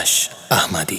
آرش احمدی.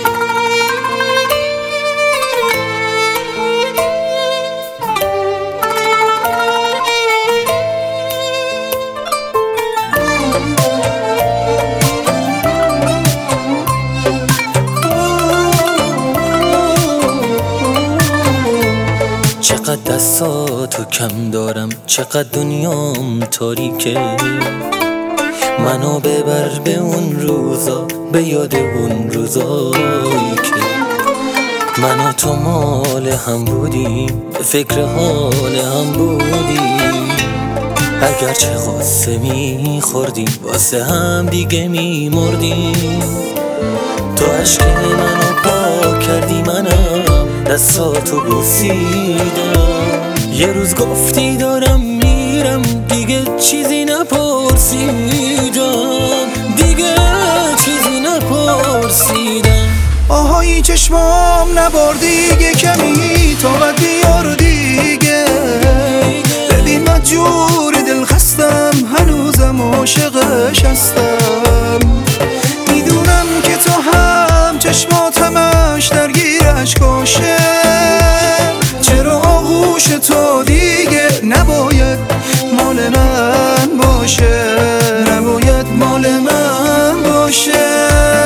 چقدر دستاتو کم دارم، چقدر دنیام تاریکه، منو ببر به اون روزا، به یاد اون روزایی که من و تو مال هم بودیم، به فکر حال هم بودیم، اگرچه قصه میخوردیم واسه هم دیگه میمردیم. تو عشق منو پاک کردی، منم دستاتو بوسیدم، یه روز گفتی دارم میرم، دیگه چیزی نپرسیدم، دیگه چیزی نپرسیدم. آهای چشمام نبار دیگه کمی، تا بعد بیار دیگه، ببین مجبور دل خستم، هنوزم عاشقش هستم، میدونم که تو هم چشمات همش درگیر اشکاشه، چرا آغوش تو دیگه نباید مال من باشه، نباید مال من باشه.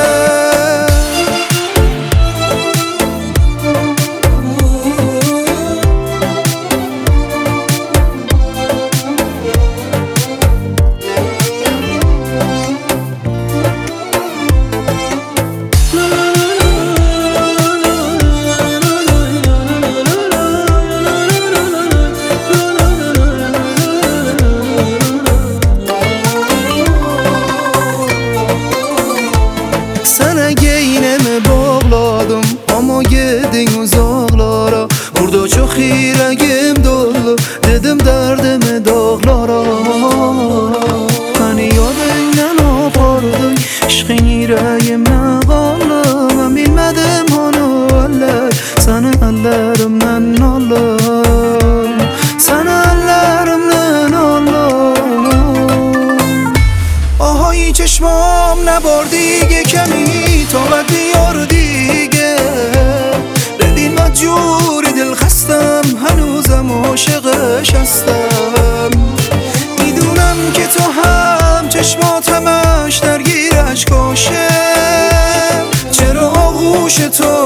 Ama yedin uzaklara, burada çok yüreğim dolu, dedim derdimi dağlara. Hani yadından apardın, aşkın yüreğimden kaldı, ben bilmedim onu eller, senin ellerimden olur, senin ellerimden olur. Ahay çeşmam نبار دیگه کمی، تا بعد بیار دیگه، ببین مجبور دل خستم، هنوزم عاشقش هستم، میدونم که تو هم چشمات همش درگیر اشکاشه، چرا آغوش تو